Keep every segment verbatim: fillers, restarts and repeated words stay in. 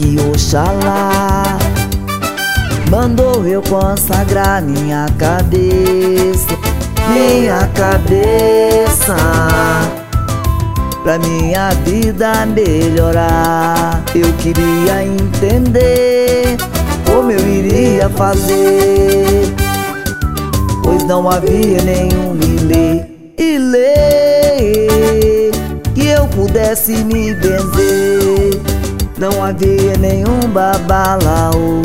que Oxalá mandou eu consagrar minha cabeça, minha cabeça, pra minha vida melhorar. Eu queria entender como eu iria fazer, pois não havia nenhum ilê, ilê que eu pudesse me benzer. Não havia nenhum babalaô,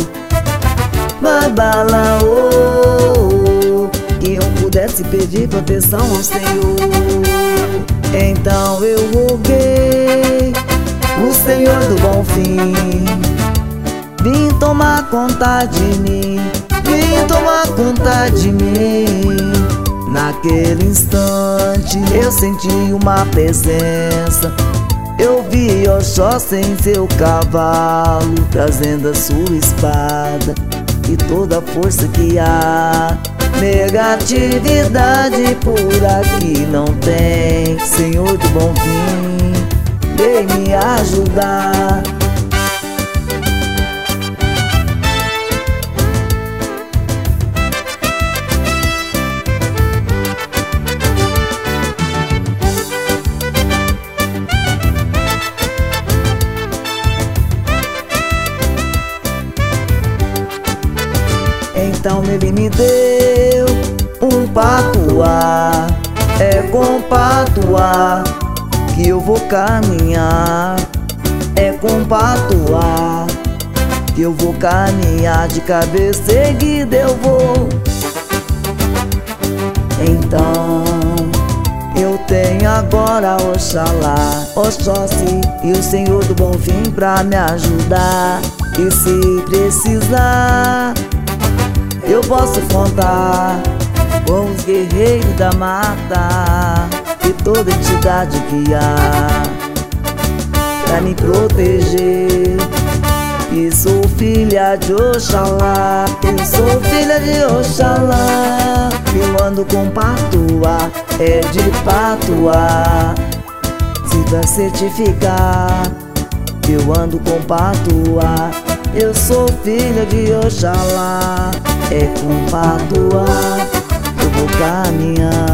babalaô, que eu pudesse pedir proteção ao Senhor. Então eu roguei o Senhor do bom fim, vim tomar conta de mim, vim tomar conta de mim. Naquele instante eu senti uma presença, eu vi Oxóssi em seu cavalo, trazendo a sua espada e toda a força que há. Negatividade por aqui não tem. Senhor do bom fim, vem me ajudar. Então ele me deu um patuá, é com patuá que eu vou caminhar, é com patuá que eu vou caminhar, de cabeça erguida eu vou. Então eu tenho agora Oxalá, Oxóssi e o Senhor do bom fim pra me ajudar. E se precisar eu posso contar com os guerreiros da mata e toda entidade que há pra me proteger. E sou filha de Oxalá, eu sou filha de Oxalá. Eu ando com patuá, é de patuá. Se pra certificar, eu ando com patuá. Eu sou filha de Oxalá, é com patuá eu vou caminhar.